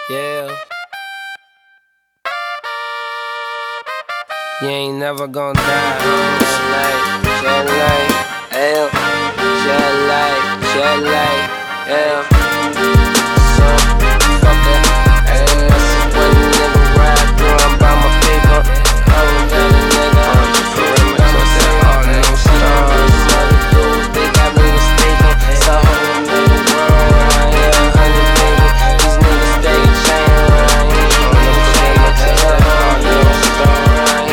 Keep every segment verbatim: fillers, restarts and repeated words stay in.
Yeah. You ain't never gonna die. Shed light, shed light, yeah. Shed light, shed light, yeah. So, fuck it, hey, that's when a nigga ride through, I'm by my paper. Oh, got a nigga on the perimeter, say all no stars. All the dudes, they got me mistaken. It's a whole nother world around here, a hundred baby. These niggas stay chain around here. On the perimeter, all no stars.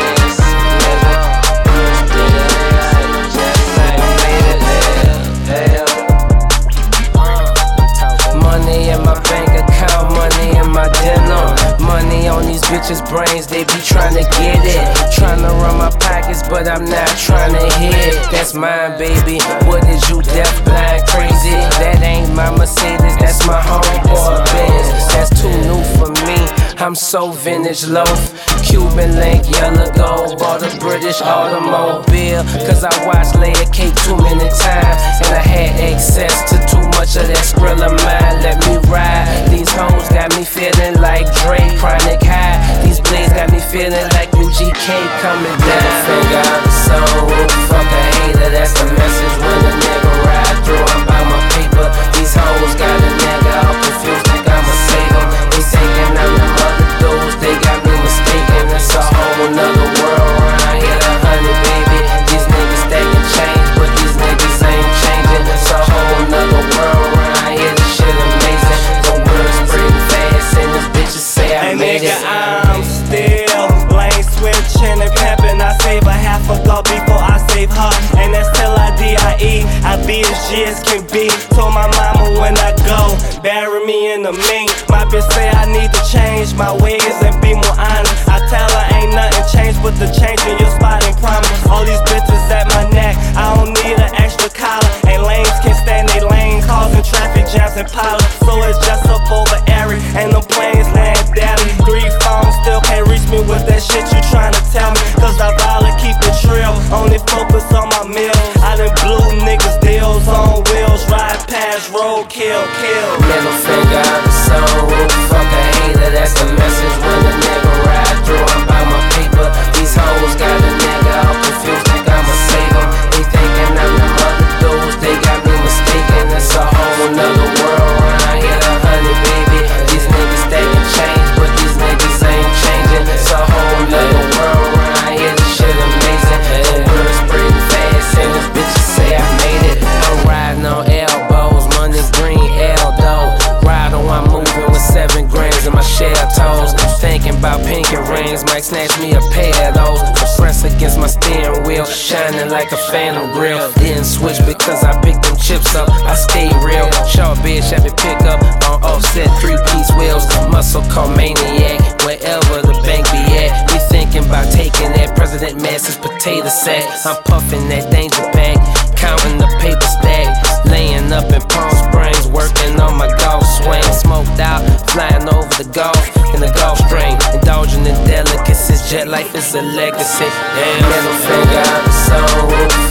Bitches' brains, they be tryna get it. Tryna run my pockets, but I'm not tryna hit. That's mine, baby. What is you, deaf, blind, crazy? That ain't my Mercedes, that's my homeboy Benz. That's too new for me, I'm so vintage loaf. Cuban link, yellow gold. Bought a British automobile, cause I watched Layer Cake too many times. And I had access to too much of that skrill of mine. Let me ride. These hoes got me feeling like Dre, Chronic High. These blades got me feeling like U G K coming down. Finger out the soul, fuck a hater, that's the message when a nigga ride through. I'm by my paper, these hoes got a nigga all confused like I'ma save them. They thinking I'm the other dudes, they got me mistaken. It's a whole nother world around here, a hundred baby. These niggas stacking change, but these niggas ain't changing. It's a whole nother world around here, this shit amazing. The world's pretty fast and these bitches say I made it. I'm still lane switching and pimping. I save a half a go before I save her, and that's till I D I E. I be as G as can be. Told my mama when I go, bury me in the mink. My bitch say I need to change my ways and be more honest. I tell her ain't nothing changed but the change in your spot and promise. All these bitches at my neck, I don't need an extra collar. And lanes can't stand they lane, causing traffic jams and piles. So it's just up over Eric, and the planes land daily. Three phones still can't reach me with that shit you tryna tell me. Cause I volley keep it trill, only focus on my meal. I done blew niggas deals on wheels, ride past, road, kill, kill. Middle finger out the soul, fuck a hater, that's the message when a nigga ride through. I'm by my paper, these hoes got a nigga all confused like I'ma save them. They thinking I'm the other dudes, they got me mistaken. It's a whole nother world around here, a hundred baby. These niggas stacking change, but these niggas ain't changing. It's a whole nother world around here, this shit amazing. The world's pretty fast and these bitches say I made it. I'm riding on elbows, money green, Eldo. Ride on, I'm moving with seven grams in my shell toes. Thinking about pinky rings, might snatch me a pair of those. The press against my steering wheel, shining like a phantom grill. Didn't switch because I picked them chips up, I stayed real. Short bitch, Chevy pickup on offset, three-piece wheels. Muscle car maniac, wherever the bank be at. We thinking about taking that President Mass's potato sack. I'm puffing that danger pack, counting the paper stack. Laying up in Palm Springs, working on my golf swing. Smoked out, flying over the Gulf in the Gulf Stream. Indulging in delicacies, jet life is a legacy. Damn, middle finger out the soul.